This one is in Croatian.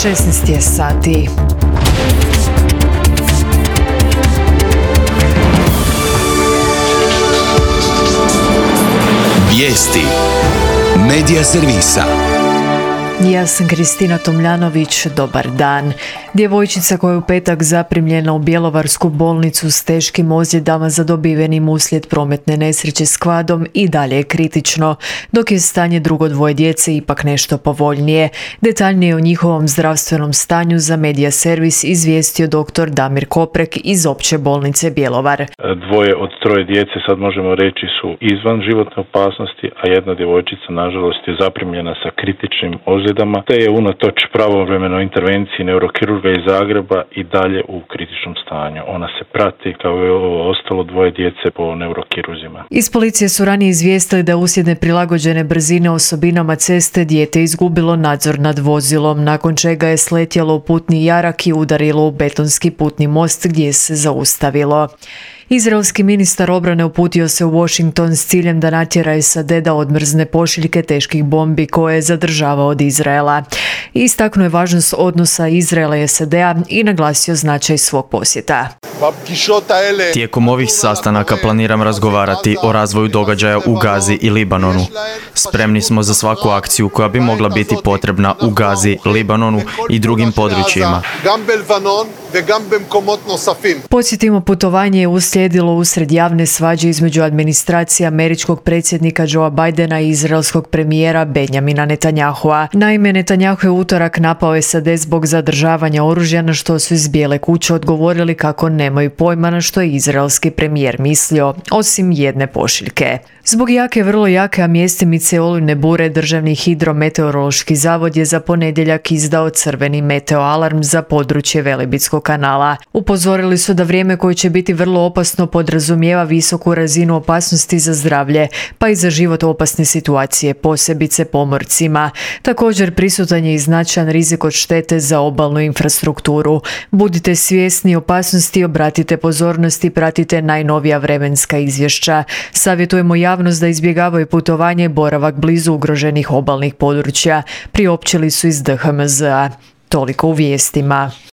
16 je sati. Vijesti Medija servisa. Ja sam Kristina Tomljanović, dobar dan. Djevojčica koja je u petak zaprimljena u bjelovarsku bolnicu s teškim ozljedama zadobivenim uslijed prometne nesreće s kvadom i dalje je kritično, dok je stanje drugo dvoje djece ipak nešto povoljnije. Detaljnije o njihovom zdravstvenom stanju za Medija servis izvijestio dr. Damir Koprek iz Opće bolnice Bjelovar. Dvoje od troje djece, sad možemo reći, su izvan životne opasnosti, a jedna djevojčica nažalost je zaprimljena sa kritičnim ozljedama, te je unatoč pravovremenoj intervenciji neurokirurga iz Zagreba i dalje u kritičnom stanju. Ona se prati kao i ostalo dvoje djece po neurokiruzima. Iz policije su ranije izvijestili da uslijed neprilagođene brzine osobinama ceste dijete izgubilo nadzor nad vozilom, nakon čega je sletjelo u putni jarak i udarilo u betonski putni most gdje se zaustavilo. Izraelski ministar obrane uputio se u Washington s ciljem da natjera SAD da odmrzne pošiljke teških bombi koje je zadržavao od Izraela. Istaknuo je važnost odnosa Izraela i SAD-a i naglasio značaj svog posjeta. Tijekom ovih sastanaka planiram razgovarati o razvoju događaja u Gazi i Libanonu. Spremni smo za svaku akciju koja bi mogla biti potrebna u Gazi, Libanonu i drugim područjima. Podsjetimo, putovanje je uslijedilo usred javne svađe između administracije američkog predsjednika Joea Bidena i izraelskog premijera Benjamina Netanyahua. Naime, Netanyahu je utorak napao SAD zbog zadržavanja oružja, na što su iz Bijele kuće odgovorili kako nemaju pojma na što je izraelski premijer mislio, osim jedne pošiljke. Zbog vrlo jake, a mjestimice olujne bure, Državni hidrometeorološki zavod je za ponedjeljak izdao crveni meteoalarm za područje Velebitskog kanala. Upozorili su da vrijeme koje će biti vrlo opasno podrazumijeva visoku razinu opasnosti za zdravlje, pa i za život opasne situacije, posebice pomorcima. Također prisutan je i značajan rizik od štete za obalnu infrastrukturu. Budite svjesni opasnosti, obratite pozornost i pratite najnovija vremenska izvješća. Savjetujemo javnost da izbjegavaju putovanje i boravak blizu ugroženih obalnih područja, priopćili su iz DHMZ-a. Toliko u vijestima.